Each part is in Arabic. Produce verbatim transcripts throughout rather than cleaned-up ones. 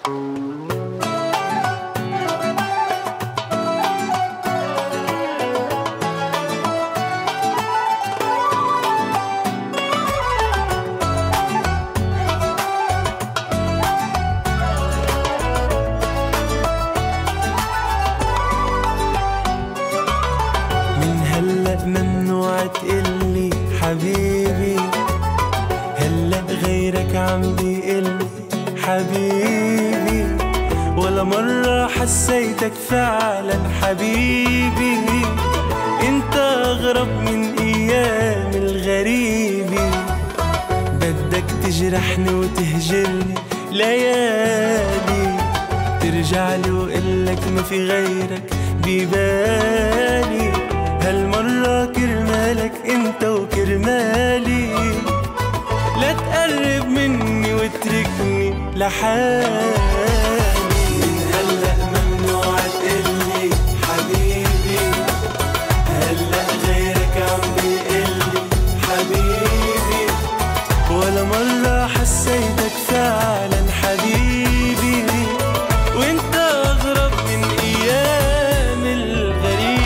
ممنوع تقلي حبيبي، هلأ غيرك عم بيقلي حبيبي، ولا مرة حسيتك فعلا حبيبي، انت أغرب من أيام الغريبي، بدك تجرحني وتهجرني ليالي، ترجعلي وقلك ما في غيرك ببالي، هالمرة كرمالك انت وكرمالي، لا تقرب مني واتركني لحالي. من هلأ ممنوع تقلي حبيبي، هلأ غيرك عم بيقلي حبيبي، ولا مرة حسيتك فعلا حبيبي، وانت أغرب من أيام الغريب.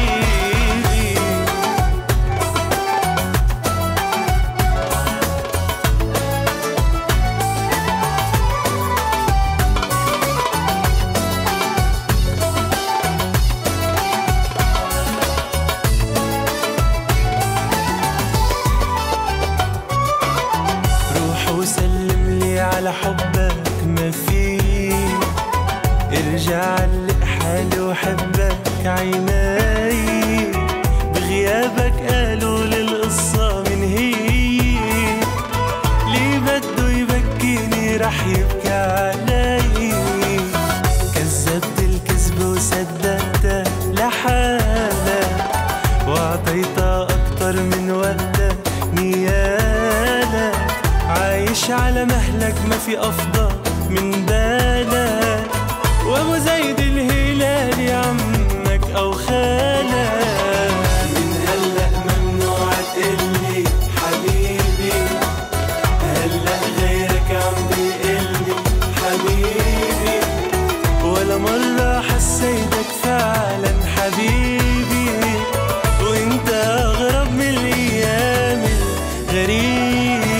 وسلم لي على حبك ما فيه، ارجع علق حالي وحبك عيناي، بغيابك قالوا للقصة من هي، لي بده يبكيني رح يبكي علي، كذبت الكذب وصدقتها لحالك، وعطيتها أكتر من وقتك نيالك، عايش على مهلك ما في أفضل من بالك، وابو زيد الهلالي عمك أو خالك. من هلأ ممنوع تقلي حبيبي، هلأ غيرك عم بيقلي حبيبي، ولا مرة حسيتك فعلا حبيبي، وانت أغرب من الأيام الغريب.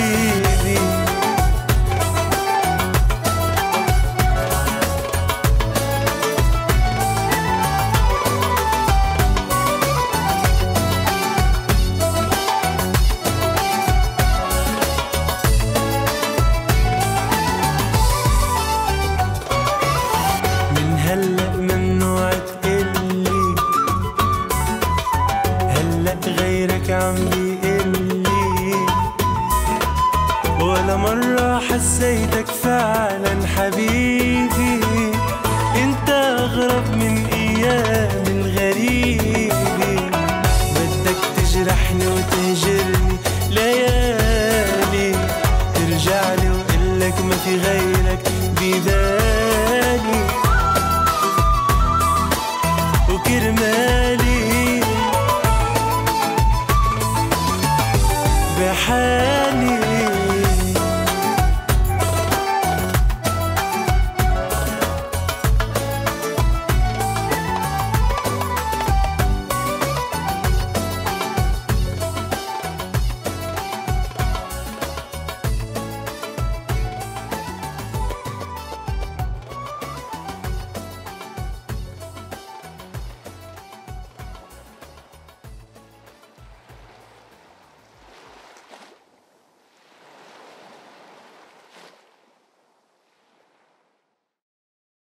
هلأ ممنوع تقلي، هلأ غيرك عم بيقلي، ولا مرة حسيتك فعلا حبيبي،